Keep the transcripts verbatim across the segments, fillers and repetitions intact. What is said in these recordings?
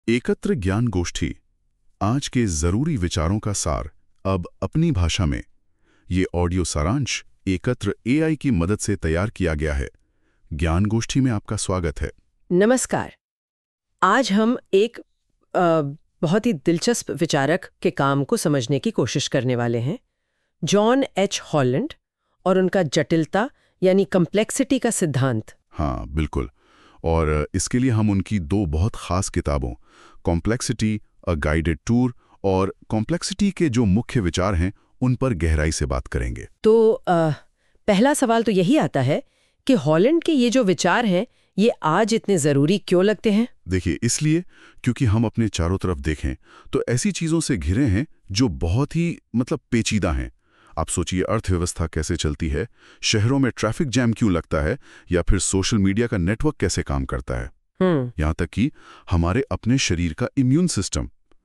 एकत्र ज्ञान गोष्ठी आज के जरूरी विचारों का सार अब अपनी भाषा में। ये ऑडियो सारांश एकत्र एआई की मदद से तैयार किया गया है। ज्ञान गोष्ठी में आपका स्वागत है। नमस्कार। आज हम एक आ, बहुत ही दिलचस्प विचारक के काम को समझने की कोशिश करने वाले हैं, जॉन एच हॉलैंड और उनका जटिलता यानी कॉम्प्लेक्सिटी का सिद्धांत। हाँ बिल्कुल, और इसके लिए हम उनकी दो बहुत खास किताबों कॉम्प्लेक्सिटी अ गाइडेड टूर और कॉम्प्लेक्सिटी के जो मुख्य विचार हैं उन पर गहराई से बात करेंगे। तो आ, पहला सवाल तो यही आता है कि हॉलैंड के ये जो विचार हैं ये आज इतने ज़रूरी क्यों लगते हैं? देखिए, इसलिए क्योंकि हम अपने चारों तरफ देखें तो ऐसी चीज़ों से घिरे हैं जो बहुत ही मतलब पेचीदा हैं। आप सोचिए, अर्थव्यवस्था कैसे चलती है, शहरों में ट्रैफिक जैम क्यों लगता है, या फिर सोशल मीडिया का नेटवर्क कैसे काम करता है। यहाँ तक कि हमारे अपने शरीर का इम्यून सिस्टम।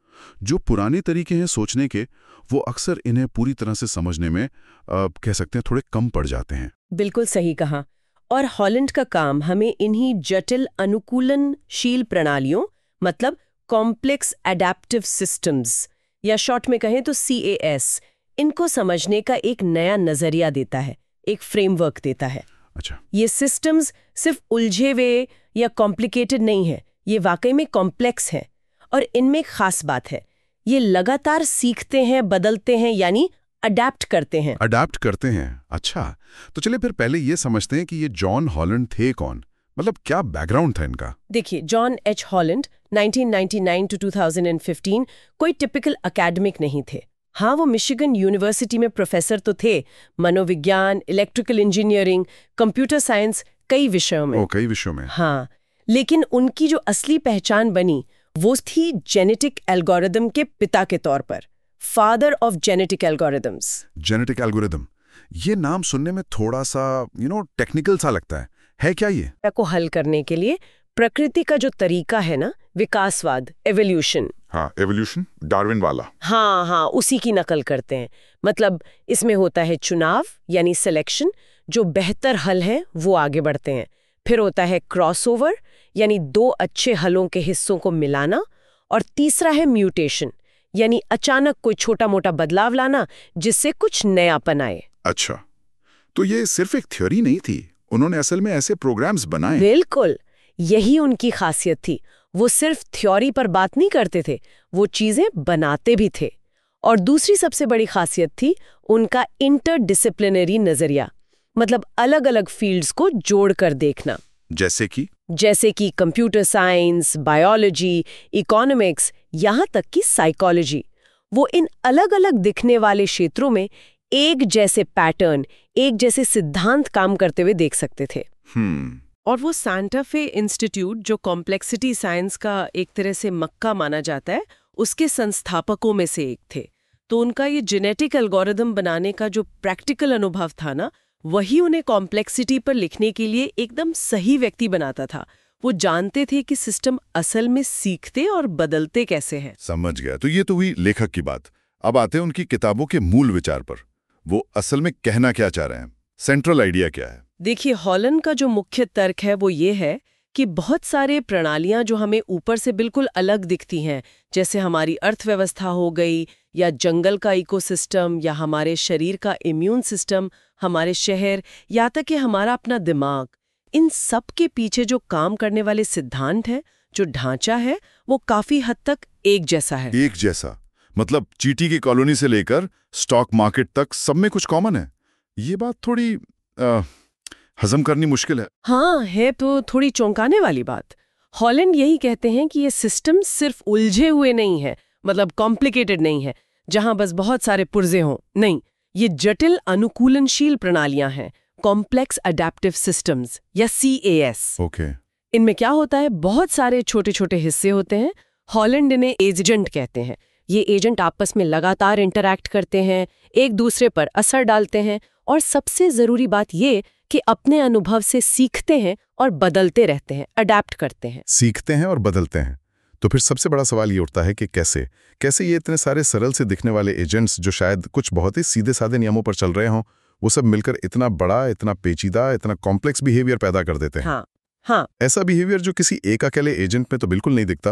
जो पुराने तरीके हैं सोचने के, वो अक्सर इन्हें पूरी तरह से समझने में आ, कह सकते हैं थोड़े कम पड़ जाते हैं। बिल्कुल सही कहा। और हॉलैंड का काम हमें इन्हीं जटिल अनुकूलनशील प्रणालियों मतलब कॉम्प्लेक्स एडेप्टिव सिस्टम्स या शॉर्ट में कहें तो सी ए एस, इनको समझने का एक नया नजरिया देता है, एक फ्रेमवर्क देता है। अच्छा, ये सिस्टम्स सिर्फ उलझे हुए या कॉम्प्लिकेटेड नहीं है, ये वाकई में कॉम्प्लेक्स है। और इनमें एक खास बात है, ये लगातार सीखते हैं, बदलते हैं, यानी अडेप्ट करते हैं। अडेप्ट करते हैं। अच्छा, तो चलिए फिर पहले ये समझते हैं कि ये जॉन हॉलैंड थे कौन, मतलब क्या बैकग्राउंड था इनका। देखिए, John H Holland nineteen ninety nine to two thousand fifteen कोई टिपिकल एकेडमिक नहीं थे। हाँ, वो मिशिगन यूनिवर्सिटी में प्रोफेसर तो थे, मनोविज्ञान, इलेक्ट्रिकल इंजीनियरिंग, कंप्यूटर साइंस, कई विषयों में। ओ, कई विषयों में। हाँ, लेकिन उनकी जो असली पहचान बनी वो थी जेनेटिक एल्गोरिदम के पिता के तौर पर, father of genetic algorithms. Genetic algorithm, ये नाम सुनने में थोड़ा सा यू नो टेक्निकल सा लगता है है क्या ये? को हल करने के लिए प्रकृति का जो तरीका है ना, विकासवाद, एवोल्यूशन। हाँ, एवोल्यूशन, डार्विन वाला। हाँ हाँ, उसी की नकल करते हैं। मतलब इसमें होता है चुनाव यानी सिलेक्शन, जो बेहतर हल है वो आगे बढ़ते हैं। फिर होता है क्रॉसओवर यानी दो अच्छे हलों के हिस्सों को मिलाना। और तीसरा है म्यूटेशन यानी अचानक कोई छोटा मोटा बदलाव लाना जिससे कुछ नयापन आए। अच्छा, तो ये सिर्फ एक थ्योरी नहीं थी, उन्होंने असल में ऐसे प्रोग्राम्स बनाए। बिल्कुल, यही उनकी खासियत थी। वो सिर्फ थ्योरी पर बात नहीं करते थे, वो चीजें बनाते भी थे। और दूसरी सबसे बड़ी खासियत थी उनका इंटरडिसिप्लिनरी नजरिया, मतलब अलग अलग फील्ड्स को जोड़कर देखना। जैसे कि जैसे कि कंप्यूटर साइंस, बायोलॉजी, इकोनॉमिक्स, यहाँ तक कि साइकोलॉजी। वो इन अलग अलग दिखने वाले क्षेत्रों में एक जैसे पैटर्न, एक जैसे सिद्धांत काम करते हुए देख सकते थे। हम्म और वो सांता फे इंस्टीट्यूट, जो कॉम्प्लेक्सिटी साइंस का एक तरह से मक्का माना जाता है, उसके संस्थापकों में से एक थे। तो उनका ये जेनेटिक एल्गोरिदम बनाने का जो प्रैक्टिकल अनुभव था ना, वही उन्हें कॉम्प्लेक्सिटी पर लिखने के लिए एकदम सही व्यक्ति बनाता था। वो जानते थे कि सिस्टम असल में सीखते और बदलते कैसे हैं। समझ गया। तो ये तो हुई लेखक की बात। अब आते हैं उनकी किताबों के मूल विचार पर। वो असल में कहना क्या चाह रहे हैं, सेंट्रल आइडिया क्या है? देखिए, हॉलैंड का जो मुख्य तर्क है वो ये है कि बहुत सारे प्रणालियां जो हमें ऊपर से बिल्कुल अलग दिखती हैं, जैसे हमारी अर्थव्यवस्था हो गई, या जंगल का इकोसिस्टम, या हमारे शरीर का इम्यून सिस्टम, हमारे शहर, या तक कि हमारा अपना दिमाग, इन सब के पीछे जो काम करने वाले सिद्धांत हैं, जो ढांचा है, वो काफी हद तक एक जैसा है। एक जैसा मतलब चींटी की कॉलोनी से लेकर स्टॉक मार्केट तक सब में कुछ कॉमन है। ये बात थोड़ी आ, हजम करनी मुश्किल है। हाँ, है तो थोड़ी चौंकाने वाली बात। हॉलैंड यही कहते हैं कि ये सिस्टम सिर्फ उलझे हुए नहीं है, मतलब कॉम्प्लिकेटेड नहीं है, जहां बस बहुत सारे पुर्जे हों। नहीं, ये जटिल अनुकूलनशील प्रणालियां हैं, कॉम्प्लेक्स अडेप्टिव सिस्टम्स या सी ए एस। ओके। इनमें क्या होता है, बहुत सारे छोटे छोटे हिस्से होते हैं। हॉलैंड इन्हें एजेंट कहते हैं। ये एजेंट आपस में लगातार इंटरैक्ट करते हैं, एक दूसरे पर असर डालते हैं, और सबसे जरूरी बात ये कि अपने अनुभव से सीखते हैं और बदलते रहते हैं, अडेप्ट करते हैं। सीखते हैं और बदलते हैं। तो फिर सबसे बड़ा सवाल ये उठता है कि कैसे कैसे ये इतने सारे सरल से दिखने वाले एजेंट्स, जो शायद कुछ बहुत ही सीधे साधे नियमों पर चल रहे हों, वो सब मिलकर इतना बड़ा, इतना पेचीदा, इतना कॉम्प्लेक्स बिहेवियर पैदा कर देते हैं। हाँ हाँ, ऐसा बिहेवियर जो किसी एक अकेले एजेंट में तो बिल्कुल नहीं दिखता,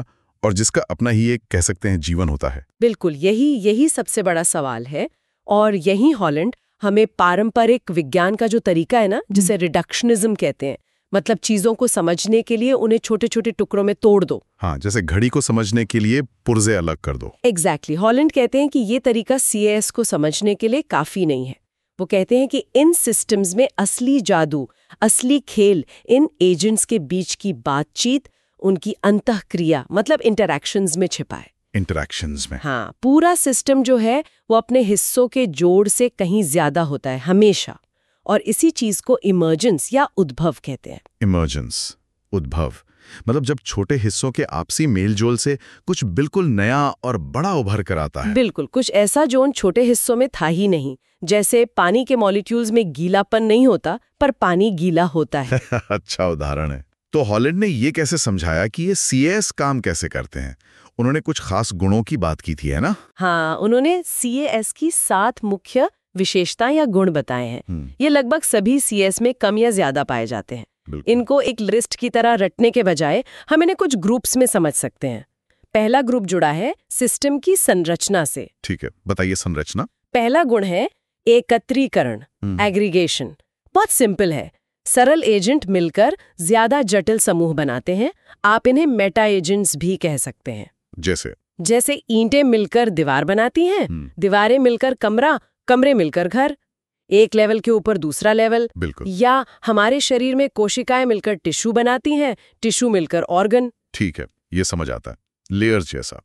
और जिसका अपना ही एक कह सकते हैं जीवन होता है। बिल्कुल, यही यही सबसे बड़ा सवाल है। और यही हॉलैंड हमें पारंपरिक विज्ञान का जो तरीका है ना, जिसे रिडक्शनिज्म कहते हैं, मतलब चीजों को समझने के लिए उन्हें छोटे छोटे टुकड़ों में तोड़ दो। हाँ, जैसे घड़ी को समझने के लिए पुर्जे अलग कर दो। Exactly exactly. हॉलैंड कहते हैं कि ये तरीका सी ए एस को समझने के लिए काफी नहीं है। वो कहते हैं कि इन सिस्टम्स में असली जादू, असली खेल इन एजेंट्स के बीच की बातचीत, उनकी अंतःक्रिया मतलब इंटरैक्शंस में छिपा है। इंटरैक्शंस में? हाँ, पूरा सिस्टम जो है वो अपने हिस्सों के जोड़ से कहीं ज्यादा होता है हमेशा, और इसी चीज को इमर्जेंस या उद्भव कहते हैं। इमर्जेंस, उद्भव, मतलब जब छोटे हिस्सों के आपसी मेलजोल से कुछ बिल्कुल नया और बड़ा उभर कर आता है। बिल्कुल, कुछ ऐसा जो उन छोटे हिस्सों में था ही नहीं। जैसे पानी के मॉलिक्यूल्स में गीलापन नहीं होता, पर पानी गीला होता है। अच्छा उदाहरण है। तो हॉलैंड ने ये कैसे समझाया कि ये सी ए एस काम कैसे करते हैं? उन्होंने कुछ खास गुणों की बात की थी, है ना? हाँ, उन्होंने सी ए एस की सात मुख्य विशेषता या गुण बताए हैं। ये लगभग सभी सी ए एस में कम या ज्यादा पाए जाते हैं। इनको एक लिस्ट की तरह रटने के बजाय हम इन्हें कुछ ग्रुप्स में समझ सकते हैं। पहला ग्रुप जुड़ा है सिस्टम की संरचना से। ठीक है, बताइए संरचना। पहला गुण है एकत्रीकरण, एग्रीगेशन। बहुत सिंपल है, सरल एजेंट मिलकर ज्यादा जटिल समूह बनाते हैं। आप इन्हें मेटा एजेंट्स भी कह सकते हैं। जैसे जैसे ईंटें मिलकर दीवार बनाती हैं, दीवारें मिलकर कमरा, कमरे मिलकर घर, एक लेवल के ऊपर दूसरा लेवल। बिल्कुल। या हमारे शरीर में कोशिकाएं मिलकर टिश्यू बनाती हैं, टिश्यू मिलकर ऑर्गन। ठीक है, ये समझ आता है, लेयर्स जैसा।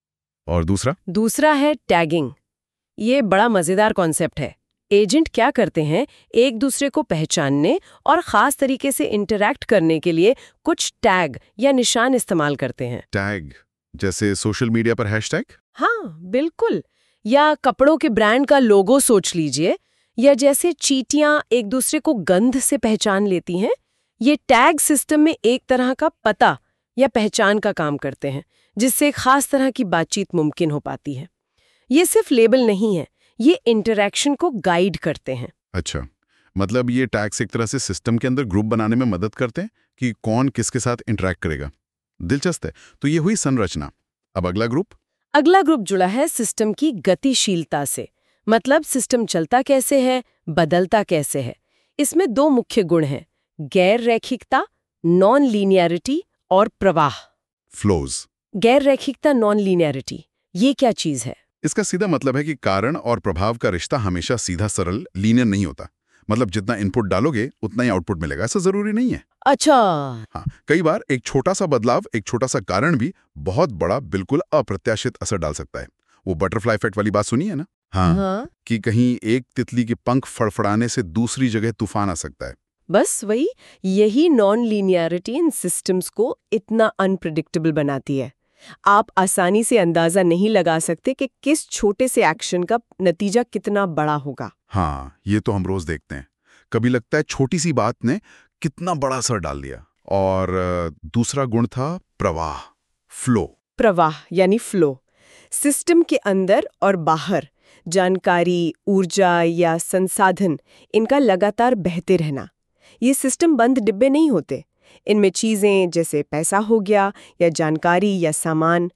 और दूसरा? दूसरा है टैगिंग। ये बड़ा मजेदार कॉन्सेप्ट है। एजेंट क्या करते हैं, एक दूसरे को पहचानने और खास तरीके से इंटरैक्ट करने के लिए कुछ टैग या निशान इस्तेमाल करते हैं। टैग जैसे सोशल मीडिया पर हैशटैग? हाँ बिल्कुल। या कपड़ों के ब्रांड का लोगो सोच लीजिए, या जैसे चींटियां एक दूसरे को गंध से पहचान लेती हैं। ये टैग सिस्टम में एक तरह का पता या पहचान का काम करते हैं, जिससे एक खास तरह की बातचीत मुमकिन हो पाती है। ये सिर्फ लेबल नहीं है, ये इंटरैक्शन को गाइड करते हैं। अच्छा, मतलब ये टैग्स एक तरह से सिस्टम के अंदर ग्रुप बनाने में मदद करते हैं कि कौन किसके साथ इंटरैक्ट करेगा। दिलचस्प है। तो ये हुई संरचना। अब अगला ग्रुप? अगला ग्रुप जुड़ा है सिस्टम की गतिशीलता से, मतलब सिस्टम चलता कैसे है, बदलता कैसे है। इसमें दो मुख्य गुण हैं, गैर रैखिकता, नॉन लीनियरिटी, और प्रवाह, फ्लोज। गैर रैखिकता, नॉन लीनियरिटी, ये क्या चीज है? इसका सीधा मतलब है कि कारण और प्रभाव का रिश्ता हमेशा सीधा सरल लीनियर नहीं होता। मतलब जितना इनपुट डालोगे उतना ही आउटपुट मिलेगा, ऐसा जरूरी नहीं है। अच्छा। हाँ, कई बार एक छोटा सा बदलाव, एक छोटा सा कारण भी बहुत बड़ा, बिल्कुल अप्रत्याशित असर डाल सकता है। वो बटरफ्लाई इफेक्ट वाली बात सुनी है ना? हाँ, हाँ। कि कहीं एक तितली के पंख फड़फड़ाने से दूसरी जगह तूफान आ सकता है। बस वही, यही नॉन लीनियरिटी इन सिस्टम्स को इतना अनप्रेडिक्टेबल बनाती है। आप आसानी से अंदाजा नहीं लगा सकते कि किस छोटे से एक्शन का नतीजा कितना बड़ा होगा। हाँ, ये तो हम रोज देखते हैं। कभी लगता है छोटी सी बात ने कितना बड़ा असर डाल दिया। और दूसरा गुण था प्रवाह, फ्लो। प्रवाह यानी फ्लो, सिस्टम के अंदर और बाहर जानकारी, ऊर्जा या संसाधन, इनका लगातार बहते रहना। ये सिस्टम बंद डिब्बे नहीं होते। इनमें चीजें जैसे पैसा हो गया, या जानकारी या सामान,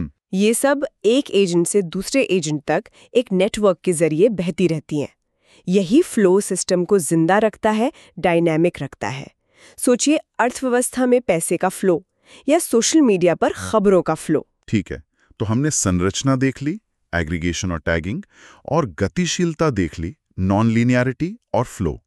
ये सब एक एजेंट से दूसरे एजेंट तक एक नेटवर्क के जरिए बहती रहती हैं। यही फ्लो सिस्टम को जिंदा रखता है, डायनामिक रखता है। सोचिए अर्थव्यवस्था में पैसे का फ्लो, या सोशल मीडिया पर खबरों का फ्लो। ठीक है, तो हमने संरचना देख ली, एग्रीगेशन और टैगिंग, और गतिशीलता देख ली, नॉन लीनियरिटी और फ्लो।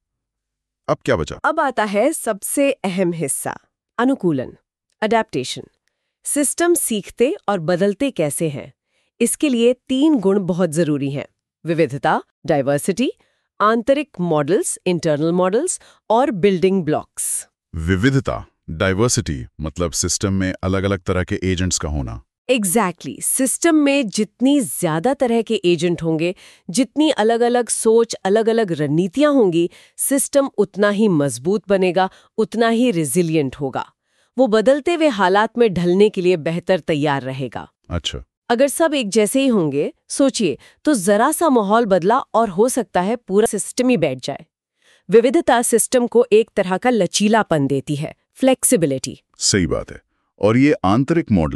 अब क्या बचा? अब आता है सबसे अहम हिस्सा, अनुकूलन, अडेप्टेशन। सिस्टम सीखते और बदलते कैसे हैं? इसके लिए तीन गुण बहुत जरूरी हैं, विविधता, डाइवर्सिटी, आंतरिक मॉडल्स, इंटरनल मॉडल्स, और बिल्डिंग ब्लॉक्स। विविधता, डाइवर्सिटी, मतलब सिस्टम में अलग अलग तरह के एजेंट्स का होना। Exactly exactly. सिस्टम में जितनी ज्यादा तरह के एजेंट होंगे, जितनी अलग अलग सोच, अलग अलग रणनीतियां होंगी, सिस्टम उतना ही मजबूत बनेगा, उतना ही रिजिलियंट होगा। वो बदलते हुए हालात में ढलने के लिए बेहतर तैयार रहेगा। अच्छा, अगर सब एक जैसे ही होंगे, सोचिए, तो जरा सा माहौल बदला और हो सकता है पूरा सिस्टम ही बैठ जाए। विविधता सिस्टम को एक तरह का लचीलापन देती है, फ्लेक्सिबिलिटी। सही बात है। और ये आंतरिक मॉडल,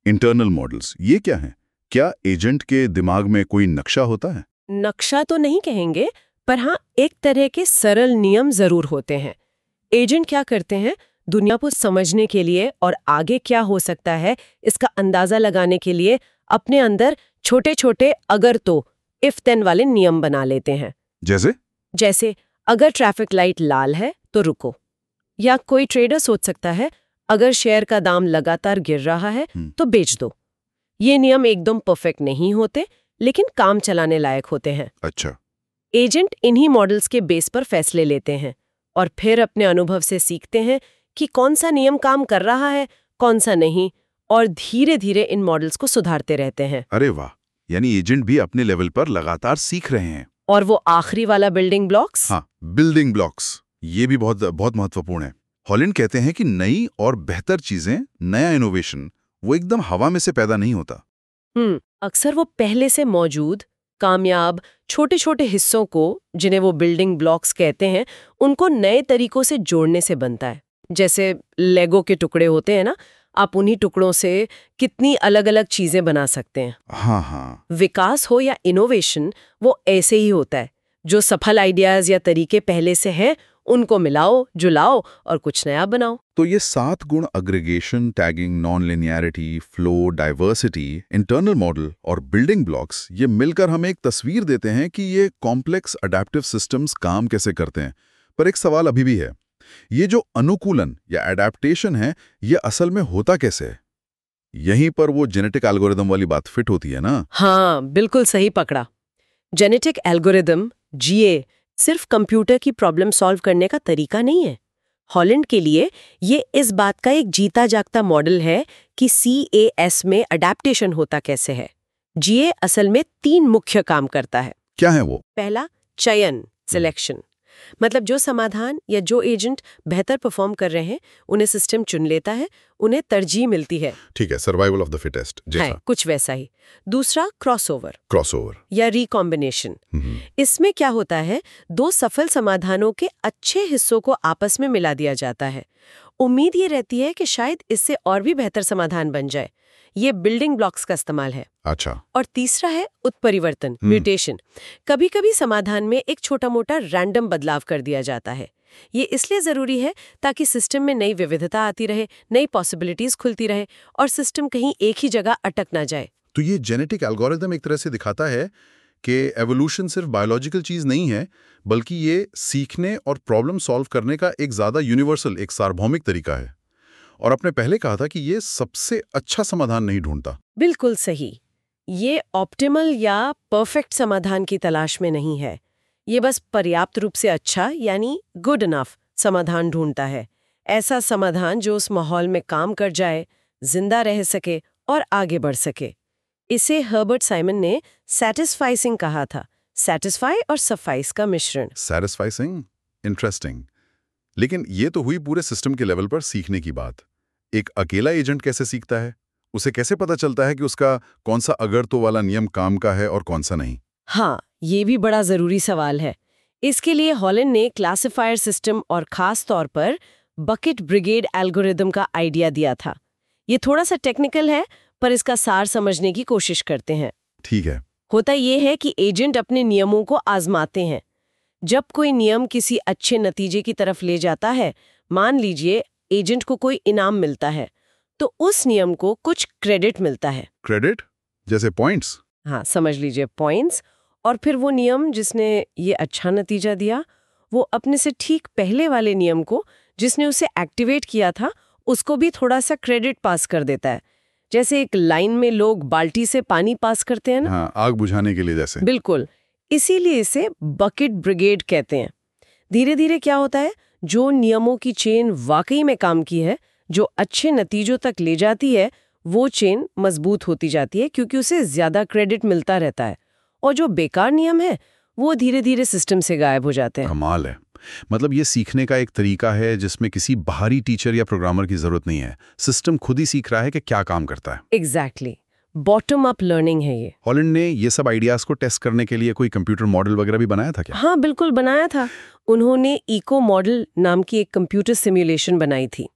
इंटरनल मॉडल्स, ये क्या हैं? क्या एजेंट के दिमाग में कोई नक्शा होता है? नक्शा तो नहीं कहेंगे, पर हाँ एक तरह के सरल नियम जरूर होते हैं। एजेंट क्या करते हैं, दुनिया को समझने के लिए और आगे क्या हो सकता है इसका अंदाजा लगाने के लिए अपने अंदर छोटे छोटे अगर तो इफ देन वाले नियम बना लेते हैं। जैसे? जैसे अगर ट्रैफिक लाइट लाल है तो रुको, या कोई ट्रेडर सोच सकता है अगर शेयर का दाम लगातार गिर रहा है तो बेच दो। ये नियम एकदम परफेक्ट नहीं होते, लेकिन काम चलाने लायक होते हैं। अच्छा। एजेंट इन्हीं मॉडल्स के बेस पर फैसले लेते हैं और फिर अपने अनुभव से सीखते हैं कि कौन सा नियम काम कर रहा है, कौन सा नहीं, और धीरे धीरे इन मॉडल्स को सुधारते रहते हैं। अरे वाह, यानी एजेंट भी अपने लेवल पर लगातार सीख रहे हैं। और वो आखिरी वाला बिल्डिंग ब्लॉक्स? हाँ, बिल्डिंग ब्लॉक्स, ये भी बहुत बहुत महत्वपूर्ण है। हॉलैंड कहते हैं कि नई और बेहतर चीजें, नया इनोवेशन, वो एकदम हवा में से पैदा नहीं होता। हम्म अक्सर वो पहले से मौजूद कामयाब छोटे छोटे हिस्सों को, जिन्हें वो बिल्डिंग ब्लॉक्स कहते हैं, उनको नए तरीकों से जोड़ने से बनता है। जैसे लेगो के टुकड़े होते हैं ना, आप उन्हीं टुकड़ों से कितनी अलग अलग चीजें बना सकते हैं। हाँ हाँ। विकास हो या इनोवेशन, वो ऐसे ही होता है। जो सफल आइडियाज या तरीके पहले से हैं, उनको मिलाओ, जुलाओ और कुछ नया बनाओ। तो ये सात गुण, aggregation, tagging, non linearity, flow, diversity, internal model और बिल्डिंग ब्लॉक्स, ये मिलकर हमें एक तस्वीर देते हैं कि ये कॉम्प्लेक्स अडैप्टिव सिस्टम्स काम कैसे करते हैं। पर एक सवाल अभी भी है, ये जो अनुकूलन या एडेप्टेशन है, ये असल में होता कैसे है? यहीं पर वो जेनेटिक एल्गोरिदम वाली बात फिट होती है ना? हाँ, बिल्कुल सही पकड़ा। जेनेटिक एल्गोरिदम, जीए, सिर्फ कंप्यूटर की प्रॉब्लम सॉल्व करने का तरीका नहीं है। हॉलैंड के लिए ये इस बात का एक जीता जागता मॉडल है कि सीएएस में अडैप्टेशन होता कैसे है। जीए असल में तीन मुख्य काम करता है। क्या है वो? पहला, चयन, सिलेक्शन। मतलब जो समाधान या जो एजेंट बेहतर परफॉर्म कर रहे हैं, उन्हें सिस्टम चुन लेता है, उन्हें तरजीह मिलती है। ठीक है, सर्वाइवल ऑफ द फिटेस्ट जैसा। है, कुछ वैसा ही। दूसरा, क्रॉसओवर क्रॉसओवर या रिकॉम्बिनेशन। इसमें क्या होता है, दो सफल समाधानों के अच्छे हिस्सों को आपस में मिला दिया जाता है। उम्मीद ये रहती है कि शायद इससे और भी बेहतर समाधान बन जाए। ये बिल्डिंग ब्लॉक्स का इस्तेमाल है। अच्छा। और तीसरा है उत्परिवर्तन, म्यूटेशन। कभी कभी समाधान में एक छोटा मोटा रैंडम बदलाव कर दिया जाता है। ये इसलिए जरूरी है ताकि सिस्टम में नई विविधता आती रहे, नई पॉसिबिलिटीज खुलती रहे और सिस्टम कहीं एक ही जगह अटक ना जाए। तो ये जेनेटिक एल्गोरिदम एक तरह से दिखाता है कि एवोल्यूशन सिर्फ बायोलॉजिकल चीज नहीं है, बल्कि ये सीखने और प्रॉब्लम सॉल्व करने का एक ज्यादा यूनिवर्सल, एक सार्वभौमिक तरीका है। और आपने पहले कहा था कि ये सबसे अच्छा समाधान नहीं ढूंढता। बिल्कुल सही। ये ऑप्टिमल या परफेक्ट समाधान की तलाश में नहीं है। ये बस पर्याप्त रूप से अच्छा, यानी गुड इनफ समाधान ढूंढता है। ऐसा समाधान जो उस माहौल में काम कर जाए, जिंदा रह सके और आगे बढ़ सके। इसे हर्बर्ट साइमन ने सैटिस्फाइसिंग कहा था। सैटिस्फाई और सफाइस का मिश्रण। Satisficing, interesting. लेकिन ये तो हुई पूरे सिस्टम के लेवल पर सीखने की बात। एक अकेला एजेंट कैसे सीखता है? उसे कैसे पता चलता है कि उसका कौन सा अगर तो वाला नियम काम का है और कौन सा नहीं? हाँ, ये भी बड़ा जरूरी सवाल है। इसके लिए हॉलैंड ने क्लासिफायर सिस्टम और खास तौर पर बकेट ब्रिगेड एल्गोरिदम का आइडिया दिया था। ये थोड़ा सा टेक्निकल है, पर इसका सार समझने की कोशिश करते हैं। ठीक है। होता ये है कि एजेंट अपने नियमों को आजमाते हैं। जब कोई नियम किसी अच्छे नतीजे की तरफ ले जाता है, मान लीजिए एजेंट को कोई इनाम मिलता है, तो उस नियम को कुछ क्रेडिट मिलता है। क्रेडिट? जैसे पॉइंट्स? हाँ, समझ लीजिए पॉइंट्स। और फिर वो नियम जिसने ये अच्छा नतीजा दिया, वो अपने से ठीक पहले वाले नियम को, जिसने उसे एक्टिवेट किया था, उसको भी थोड़ा सा क्रेडिट पास कर देता है। जैसे एक लाइन में लोग बाल्टी से पानी पास करते हैं ना। हाँ, आग बुझाने के लिए जैसे। बिल्कुल, इसीलिए इसे बकेट ब्रिगेड कहते हैं। धीरे धीरे क्या होता है, जो नियमों की चेन वाकई में काम की है, जो अच्छे नतीजों तक ले जाती है, वो चेन मजबूत होती जाती है, क्योंकि उसे ज्यादा क्रेडिट मिलता रहता है। और जो बेकार नियम है, वो धीरे धीरे सिस्टम से गायब हो जाते हैं। कमाल है। मतलब ये सीखने का एक तरीका है जिसमें किसी बाहरी टीचर या प्रोग्रामर की जरूरत नहीं है। सिस्टम खुद ही सीख रहा है कि क्या काम करता है। एग्जैक्टली, बॉटम अप लर्निंग है ये। हॉलैंड ने ये सब आइडियाज को टेस्ट करने के लिए कोई कंप्यूटर मॉडल वगैरह भी बनाया था क्या? हाँ, बिल्कुल बनाया था। उन्होंने इको मॉडल नाम की एक कंप्यूटर सिमुलेशन बनाई थी।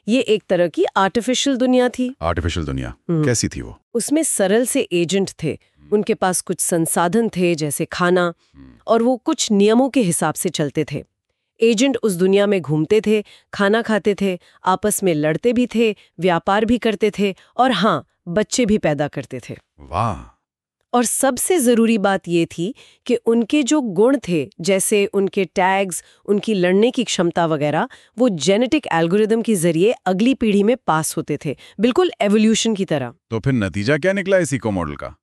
ये एक तरह की आर्टिफिशियल दुनिया थी। आर्टिफिशियल दुनिया हम्म। कैसी थी वो? उसमें सरल से एजेंट थे, उनके पास कुछ संसाधन थे जैसे खाना, और वो कुछ नियमों के हिसाब से चलते थे। एजेंट उस दुनिया में घूमते थे, खाना खाते थे, आपस में लड़ते भी थे, व्यापार भी करते थे और हाँ, बच्चे भी पैदा करते थे। वाह। और सबसे जरूरी बात ये थी कि उनके जो गुण थे, जैसे उनके टैग्स, उनकी लड़ने की क्षमता वगैरह, वो जेनेटिक एल्गोरिदम के जरिए अगली पीढ़ी में पास होते थे, बिल्कुल एवोल्यूशन की तरह। तो फिर नतीजा क्या निकला इस इको मॉडल का?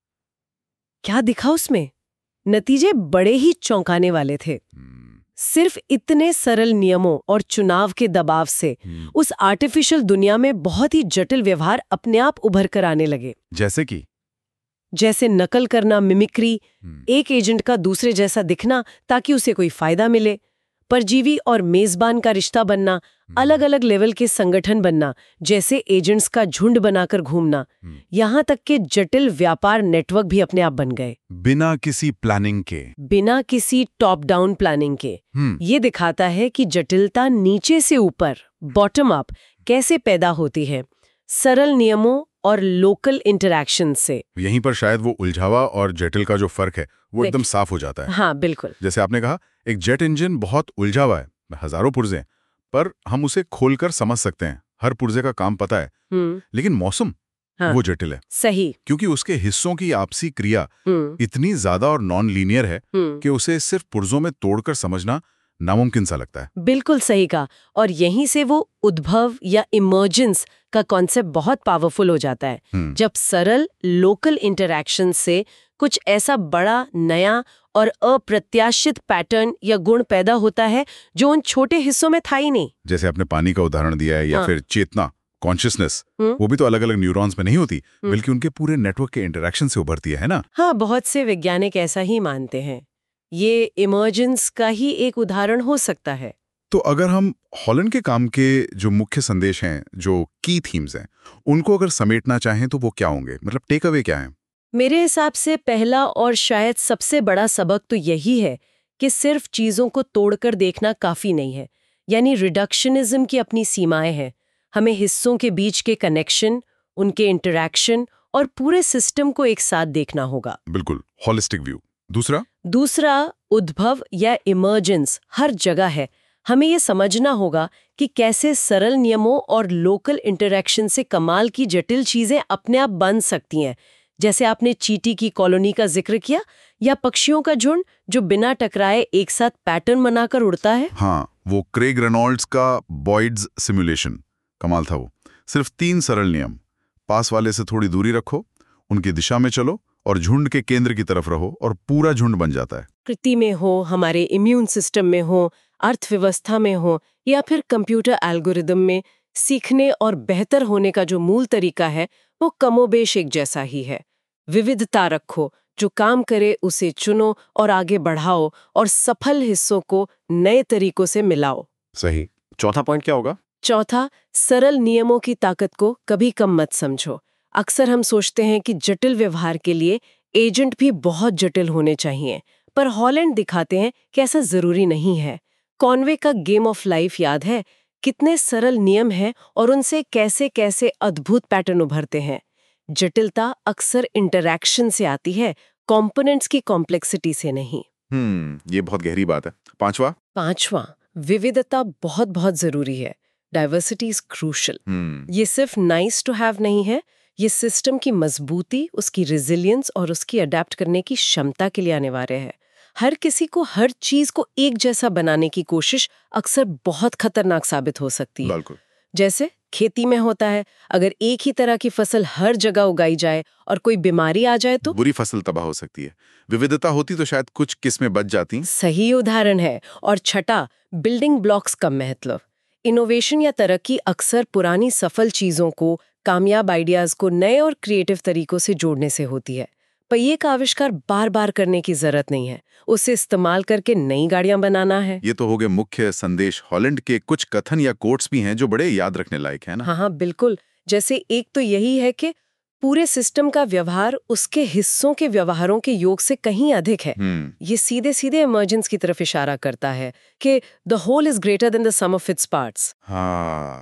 क्या दिखा उसमें? नतीजे बड़े ही चौंकाने वाले थे। सिर्फ इतने सरल नियमों और चुनाव के दबाव से उस आर्टिफिशियल दुनिया में बहुत ही जटिल व्यवहार अपने आप उभर कर आने लगे। जैसे कि जैसे नकल करना, मिमिक्री, एक एजेंट का दूसरे जैसा दिखना ताकि उसे कोई फायदा मिले, परजीवी और मेजबान का रिश्ता बनना, अलग अलग लेवल के संगठन बनना, जैसे एजेंट्स का झुंड बनाकर घूमना, यहाँ तक के जटिल व्यापार नेटवर्क भी अपने आप बन गए, बिना किसी प्लानिंग के, बिना किसी टॉप डाउन प्लानिंग के। ये दिखाता है कि जटिलता नीचे से ऊपर, बॉटम अप, कैसे पैदा होती है, सरल नियमों और लोकल इंटरैक्शन से। यहीं पर शायद वो उलझावा और जटिल का जो फर्क है वो एकदम साफ हो जाता है। हाँ, बिल्कुल। जैसे आपने कहा, एक जेट इंजन बहुत उलझावा है, हजारों पुर्जे, पर हम उसे खोलकर समझ सकते हैं, हर पुर्जे का काम पता है। लेकिन मौसम, हाँ, वो जटिल है। सही। क्योंकि उसके हिस्सों की आपसी क्रिया इतनी ज्यादा और नॉन लीनियर है कि उसे सिर्फ पुर्जों में तोड़कर समझना नामुमकिन सा लगता है। बिल्कुल सही कहा। और यहीं से वो उद्भव या इमर्जेंस का कॉन्सेप्ट बहुत पावरफुल हो जाता है, जब सरल लोकल इंटरैक्शन से कुछ ऐसा बड़ा, नया और अप्रत्याशित पैटर्न या गुण पैदा होता है जो उन छोटे हिस्सों में था ही नहीं। जैसे आपने पानी का उदाहरण दिया है, या हाँ, फिर चेतना, कॉन्शियसनेस, वो भी तो अलग अलग न्यूरॉन्स में नहीं होती, बल्कि उनके पूरे नेटवर्क के इंटरैक्शन से उभरती है ना? हाँ, बहुत से वैज्ञानिक ऐसा ही मानते हैं। ये इमर्जेंस का ही एक उदाहरण हो सकता है। तो अगर हम हॉलैंड के काम के जो मुख्य संदेश हैं, जो की थीम्स हैं, उनको अगर समेटना चाहें तो वो क्या होंगे? मतलब टेक अवे क्या है? मेरे हिसाब से पहला और शायद सबसे बड़ा सबक तो यही है कि सिर्फ चीजों को तोड़कर देखना काफी नहीं है। यानी रिडक्शनिज्म की अपनी सीमाएं हैं। हमें हिस्सों के बीच के कनेक्शन, उनके इंटरैक्शन और पूरे सिस्टम को एक साथ देखना होगा। बिल्कुल, होलिस्टिक व्यू। दूसरा दूसरा उद्भव या इमर्जेंस हर जगह है। हमें ये समझना होगा कि कैसे सरल नियमों और लोकल इंटरैक्शन से कमाल की जटिल चीजें अपने आप बन सकती हैं। जैसे आपने चींटी की कॉलोनी का जिक्र किया, या पक्षियों का झुंड जो बिना टकराए एक साथ पैटर्न बनाकर उड़ता है। हाँ, वो क्रेग रेनॉल्ड्स का बॉयड्स सिमुलेशन कमाल था। वो सिर्फ तीन सरल नियम, पास वाले से थोड़ी दूरी रखो, उनकी दिशा में चलो और झुंड के केंद्र की तरफ रहो और पूरा झुंड बन जाता है। कृति में हो, हमारे इम्यून सिस्टम में हो, अर्थव्यवस्था में हो, या फिर कंप्यूटर एल्गोरिदम में, सीखने और बेहतर होने का जो मूल तरीका है वो कमोबेश एक जैसा ही है। विविधता रखो, जो काम करे उसे चुनो और आगे बढ़ाओ, और सफल हिस्सों को नए तरीकों से मिलाओ। सही। चौथा पॉइंट क्या होगा? चौथा, सरल नियमों की ताकत को कभी कम मत समझो। अक्सर हम सोचते हैं कि जटिल व्यवहार के लिए एजेंट भी बहुत जटिल होने चाहिए, पर हॉलैंड दिखाते हैं कि ऐसा जरूरी नहीं है। कॉनवे का गेम ऑफ लाइफ याद है? कितने सरल नियम हैं और उनसे कैसे कैसे अद्भुत पैटर्न उभरते हैं। जटिलता अक्सर इंटरैक्शन से आती है, कंपोनेंट्स की कॉम्प्लेक्सिटी से नहीं। हम्म ये बहुत गहरी बात है। पांचवा पांचवा, विविधता बहुत बहुत जरूरी है। Diversity is crucial. ये सिर्फ नाइस टू हैव नहीं है, ये सिस्टम की मजबूती, उसकी रेजिलियंस और उसकी अडेप्ट करने की क्षमता के लिए अनिवार्य है। हर किसी को हर चीज को एक जैसा बनाने की कोशिश अक्सर बहुत खतरनाक साबित हो सकती है। जैसे खेती में होता है, अगर एक ही तरह की फसल हर जगह उगाई जाए और कोई बीमारी आ जाए तो बुरी फसल तबाह हो सकती है। विविधता होती तो शायद कुछ किस्में बच जाती। सही उदाहरण है। और छठा, बिल्डिंग ब्लॉक्स का महत्व। इनोवेशन या तरक्की अक्सर पुरानी सफल चीजों को, कामयाब आइडियाज को नए और क्रिएटिव तरीकों से जोड़ने से होती है। पहिए का आविष्कार बार बार करने की जरूरत नहीं है, उसे इस्तेमाल करके नई गाड़ियां बनाना है। ये तो हो गए मुख्य संदेश। हॉलैंड के कुछ कथन या कोट्स भी हैं जो बड़े याद रखने लायक हैं ना? हाँ हाँ बिल्कुल। जैसे एक तो यही है कि पूरे सिस्टम का व्यवहार उसके हिस्सों के व्यवहारों के योग से कहीं अधिक है। ये सीधे सीधे इमर्जेंस की तरफ इशारा करता है कि the whole is greater than the sum of its parts. हाँ,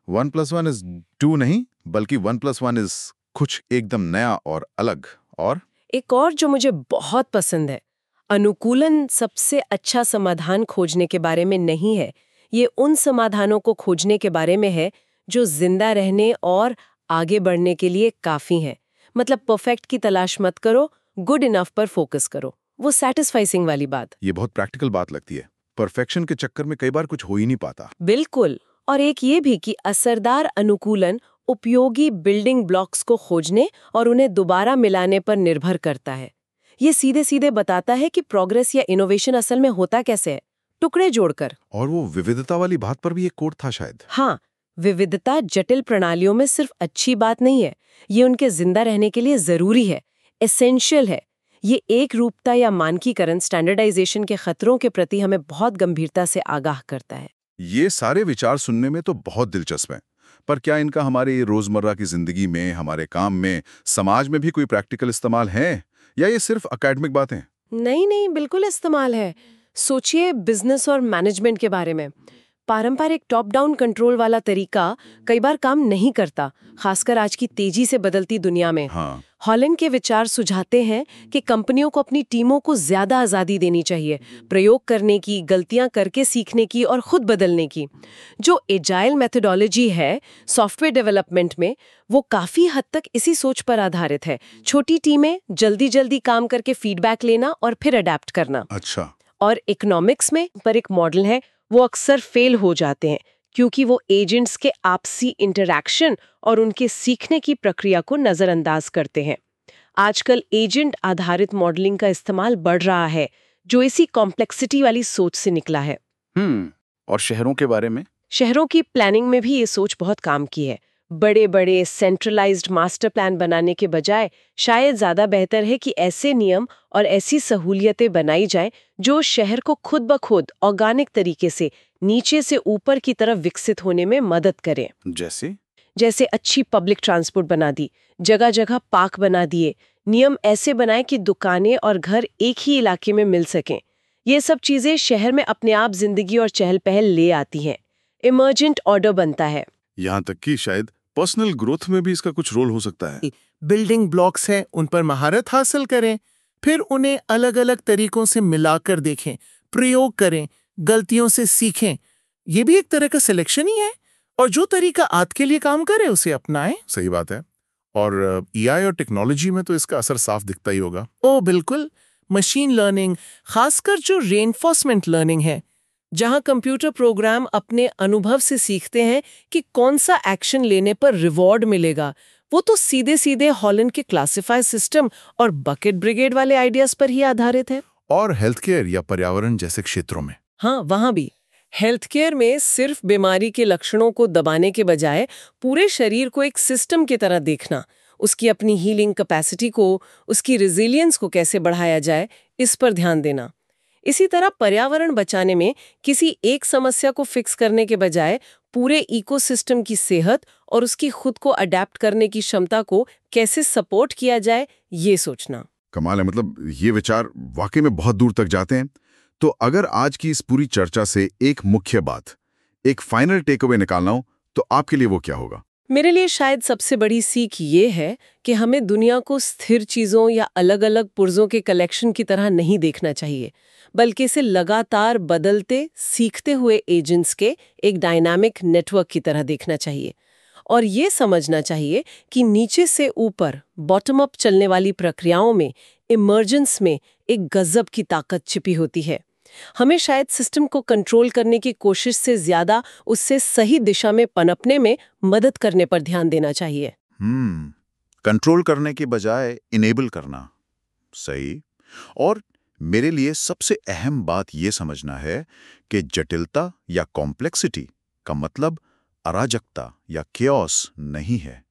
one plus one is two नहीं, बल्कि वन प्लस वन इज कुछ एकदम नया और अलग। और एक और जो मुझे बहुत पसंद है, अनुकूलन सबसे अच्छा समाधान खोजने के बारे में नहीं है, ये उन समाधानों को खोजने के बारे में है जो जिंदा रहने और आगे बढ़ने के लिए काफी हैं। मतलब परफेक्ट की तलाश मत करो, गुड इनफ पर फोकस करो। वो सैटिस्फाइसिंग वाली बात। ये बहुत प्रैक्टिकल बात लगती है। परफेक्शन के चक्कर में कई बार कुछ हो ही नहीं पाता। बिल्कुल। और एक ये भी कि असरदार अनुकूलन उपयोगी बिल्डिंग ब्लॉक्स को खोजने और उन्हें दोबारा मिलाने पर निर्भर करता है। ये सीधे सीधे बताता है कि प्रोग्रेस या इनोवेशन असल में होता कैसे है, टुकड़े जोड़कर। और वो विविधता वाली बात पर भी एक कोड था शायद। हाँ, विविधता जटिल प्रणालियों में सिर्फ अच्छी बात नहीं है, ये उनके जिंदा रहने के लिए जरूरी है, एसेंशियल है। ये एक रूपता या मानकीकरण, स्टैंडर्डाइजेशन के खतरों के प्रति हमें बहुत गंभीरता से आगाह करता है। ये सारे विचार सुनने में तो बहुत दिलचस्प हैं, पर क्या इनका हमारी रोजमर्रा की जिंदगी में, हमारे काम में, समाज में भी कोई प्रैक्टिकल इस्तेमाल है, या ये सिर्फ एकेडमिक बातें? नहीं नहीं, बिल्कुल इस्तेमाल है। सोचिए बिजनेस और मैनेजमेंट के बारे में। पारंपरिक टॉप डाउन कंट्रोल वाला तरीका कई बार काम नहीं करता, खासकर आज की तेजी से बदलती दुनिया में। हाँ। हॉलैंड के विचार सुझाते हैं कि कंपनियों को अपनी टीमों को ज्यादा आजादी देनी चाहिए, प्रयोग करने की, गलतियां करके सीखने की और खुद बदलने की। जो एजाइल मेथोडोलॉजी है सॉफ्टवेयर डेवलपमेंट में, वो काफी हद तक इसी सोच पर आधारित है। छोटी टीमें जल्दी जल्दी काम करके फीडबैक लेना और फिर अडेप्ट करना। अच्छा। और इकोनॉमिक्स में पर एक मॉडल है, वो अक्सर फेल हो जाते हैं क्योंकि वो एजेंट्स के आपसी इंटरैक्शन और उनके सीखने की प्रक्रिया को नजरअंदाज करते हैं। आजकल एजेंट आधारित मॉडलिंग का इस्तेमाल बढ़ रहा है, जो इसी कॉम्प्लेक्सिटी वाली सोच से निकला है। हम्म और शहरों के बारे में? शहरों की प्लानिंग में भी ये सोच बहुत काम की है। बड़े बड़े सेंट्रलाइज्ड मास्टर प्लान बनाने के बजाय शायद ज्यादा बेहतर है कि ऐसे नियम और ऐसी सहूलियतें बनाई जाए जो शहर को खुद ब खुद ऑर्गेनिक तरीके से नीचे से ऊपर की तरफ विकसित होने में मदद करें। जैसे जैसे अच्छी पब्लिक ट्रांसपोर्ट बना दी, जगह जगह पार्क बना दिए, नियम ऐसे बनाए कि दुकानें और घर एक ही इलाके में मिल सकें। ये सब चीजें शहर में अपने आप जिंदगी और चहल पहल ले आती हैं। इमर्जेंट ऑर्डर बनता है। यहाँ तक कि शायद पर्सनल ग्रोथ में भी इसका कुछ रोल हो सकता है। बिल्डिंग ब्लॉक्स हैं, उन पर महारत हासिल करें, फिर उन्हें अलग अलग तरीकों से मिलाकर देखें, प्रयोग करें, गलतियों से सीखें। ये भी एक तरह का सिलेक्शन ही है, और जो तरीका आपके लिए काम करे उसे अपनाएं। सही बात है। और एआई और टेक्नोलॉजी में तो इसका असर साफ दिखता ही होगा। ओ बिल्कुल। मशीन लर्निंग, खासकर जो रेनफोर्समेंट लर्निंग है, जहां कंप्यूटर प्रोग्राम अपने अनुभव से सीखते हैं कि कौन सा एक्शन लेने पर रिवॉर्ड मिलेगा, वो तो सीधे सीधे हॉलैंड के क्लासिफाई सिस्टम और बकेट ब्रिगेड वाले आइडियाज पर ही आधारित है। और हेल्थ केयर या पर्यावरण जैसे क्षेत्रों में? हाँ, वहां भी हेल्थ केयर में सिर्फ बीमारी के लक्षणों को दबाने के बजाय पूरे शरीर को एक सिस्टम की तरह देखना, उसकी अपनी हीलिंग कैपेसिटी को, उसकी रेजिलियंस को कैसे बढ़ाया जाए, इस पर ध्यान देना। इसी तरह पर्यावरण बचाने में किसी एक समस्या को फिक्स करने के बजाय पूरे इकोसिस्टम की सेहत और उसकी खुद को अडेप्ट करने की क्षमता को कैसे सपोर्ट किया जाए, ये सोचना। कमाल है। मतलब ये विचार वाकई में बहुत दूर तक जाते हैं। तो अगर आज की इस पूरी चर्चा से एक मुख्य बात, एक फाइनल टेक अवे निकालना हो, तो आपके लिए वो क्या होगा? मेरे लिए शायद सबसे बड़ी सीख ये है कि हमें दुनिया को स्थिर चीजों या अलग अलग पुर्जों के कलेक्शन की तरह नहीं देखना चाहिए, बल्कि इसे लगातार बदलते, सीखते हुए एजेंट्स के एक डायनामिक नेटवर्क की तरह देखना चाहिए। और ये समझना चाहिए कि नीचे से ऊपर, बॉटम अप चलने वाली प्रक्रियाओं में, इमर्जेंस में एक गजब की ताकत छिपी होती है। हमें शायद सिस्टम को कंट्रोल करने की कोशिश से ज्यादा उससे सही दिशा में पनपने में मदद करने पर ध्यान देना चाहिए। हम्म कंट्रोल करने के बजाय इनेबल करना। सही। और मेरे लिए सबसे अहम बात यह समझना है कि जटिलता या कॉम्प्लेक्सिटी का मतलब अराजकता या केओस नहीं है।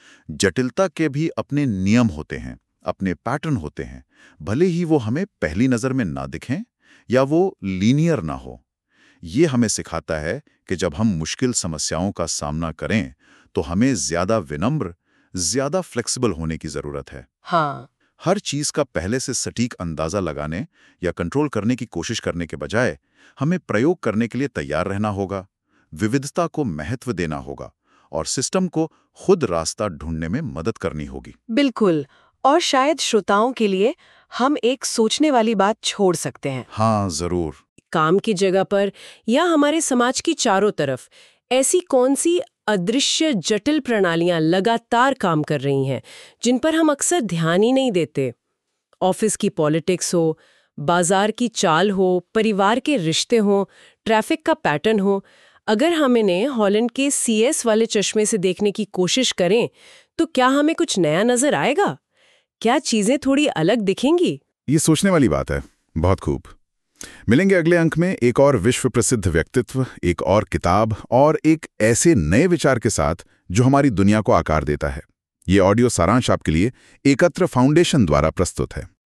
जटिलता के भी अपने नियम होते हैं, अपने पैटर्न होते हैं, भले ही वो हमें पहली नजर में ना दिखें या वो लीनियर ना हो। ये हमें सिखाता है कि जब हम मुश्किल समस्याओं का सामना करें तो हमें ज्यादा विनम्र, ज्यादा फ्लेक्सिबल होने की जरूरत है। हाँ, हर चीज का पहले से सटीक अंदाजा लगाने या कंट्रोल करने की कोशिश करने के बजाय हमें प्रयोग करने के लिए तैयार रहना होगा, विविधता को महत्व देना होगा और सिस्टम को खुद रास्ता ढूंढने में मदद करनी होगी। बिल्कुल। और शायद श्रोताओं के लिए हम एक सोचने वाली बात छोड़ सकते हैं। हाँ, जरूर। काम की जगह पर या हमारे समाज की चारों तरफ ऐसी कौन सी अदृश्य जटिल प्रणालियां लगातार काम कर रही हैं जिन पर हम अक्सर ध्यान ही नहीं देते? ऑफिस की पॉलिटिक्स हो, बाजार की चाल हो, परिवार के रिश्ते हो, ट्रैफिक का पैटर्न हो, अगर हम इन्हें हॉलैंड के सी एस वाले चश्मे से देखने की कोशिश करें तो क्या हमें कुछ नया नजर आएगा? क्या चीजें थोड़ी अलग दिखेंगी? ये सोचने वाली बात है। बहुत खूब। मिलेंगे अगले अंक में एक और विश्व प्रसिद्ध व्यक्तित्व, एक और किताब और एक ऐसे नए विचार के साथ जो हमारी दुनिया को आकार देता है। ये ऑडियो सारांश आपके लिए एकत्र फाउंडेशन द्वारा प्रस्तुत है।